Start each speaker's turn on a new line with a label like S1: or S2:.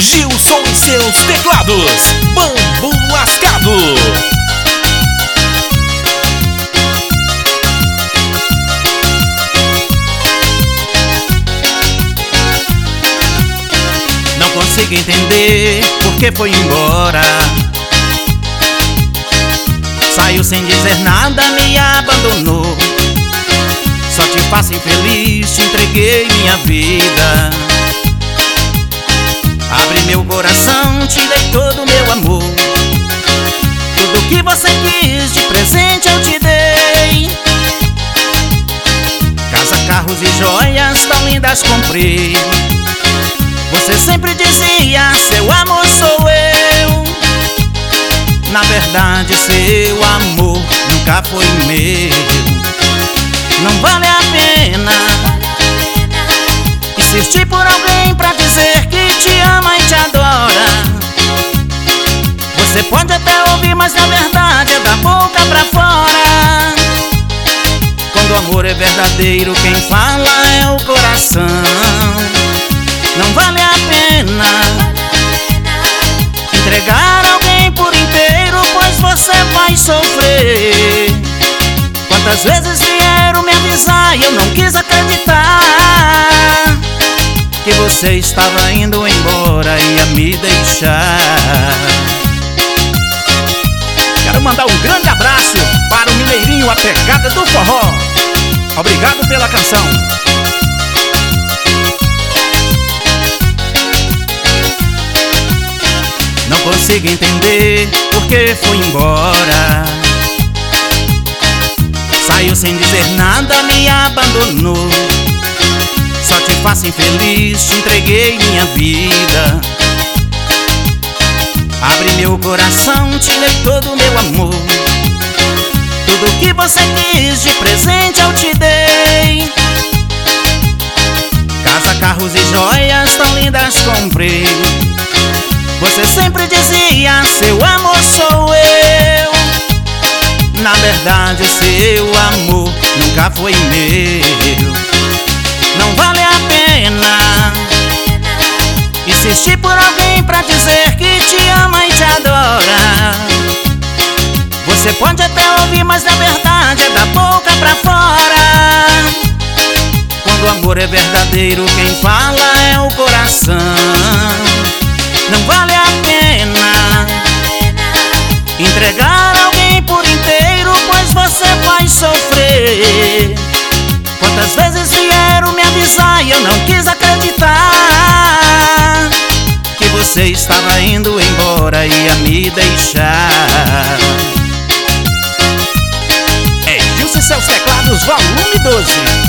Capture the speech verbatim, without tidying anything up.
S1: Gilson e seus teclados, Bambu Lascado.
S2: Não consigo entender por que foi embora. Saiu sem dizer nada, me abandonou. Só te faço infeliz, te entreguei minha vida. Abri meu coração, te dei todo o meu amor. Tudo que você quis de presente eu te dei. Casa, carros e joias tão lindas comprei. Você sempre dizia, seu amor sou eu. Na verdade seu amor nunca foi meu. Não vale a pena insistir por alguém pra dizer que te ama e te adora. Você pode até ouvir, mas na verdade é da boca pra fora. Quando o amor é verdadeiro, quem fala é o coração. Não vale a pena entregar alguém por inteiro, pois você vai sofrer. Quantas vezes vieram me avisar e eu não quis acreditar que você estava indo embora e ia me deixar.
S1: Quero mandar um grande abraço para o Mineirinho, a pegada do forró. Obrigado pela canção.
S2: Não consigo entender por que foi embora. Saiu sem dizer nada, me abandonou. Só te faço infeliz, te entreguei minha vida. Abri meu coração, te dei todo o meu amor. Tudo que você quis de presente eu te dei. Casa, carros e joias tão lindas comprei. Você sempre dizia, seu amor sou eu. Na verdade seu amor nunca foi meu. Não vale a pena insistir por alguém pra dizer que te ama e te adora. Você pode até ouvir, mas na verdade é da boca pra fora. Quando o amor é verdadeiro, quem fala é o coração. Não vale a pena entregar alguém por inteiro, pois você vai sofrer. Quantas vezes vieram me avisar e eu não quis acreditar que você estava indo embora e ia me deixar.
S1: É Gilson e seus teclados, volume doze.